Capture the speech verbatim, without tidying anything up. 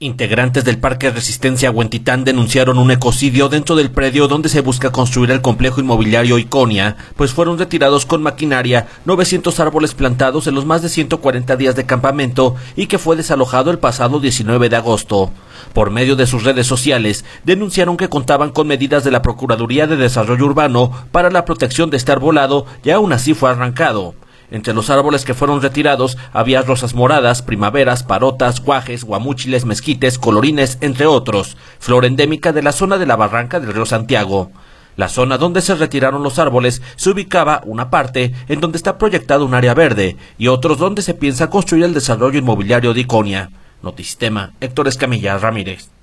Integrantes del Parque Resistencia Huentitán denunciaron un ecocidio dentro del predio donde se busca construir el complejo inmobiliario Iconia, pues fueron retirados con maquinaria novecientos árboles plantados en los más de ciento cuarenta días de campamento y que fue desalojado el pasado diecinueve de agosto. Por medio de sus redes sociales, denunciaron que contaban con medidas de la Procuraduría de Desarrollo Urbano para la protección de este arbolado y aún así fue arrancado. Entre los árboles que fueron retirados había rosas moradas, primaveras, parotas, guajes, guamúchiles, mezquites, colorines, entre otros, flor endémica de la zona de la barranca del río Santiago. La zona donde se retiraron los árboles se ubicaba una parte en donde está proyectado un área verde y otros donde se piensa construir el desarrollo inmobiliario de Iconia. Notisistema, Héctor Escamilla Ramírez.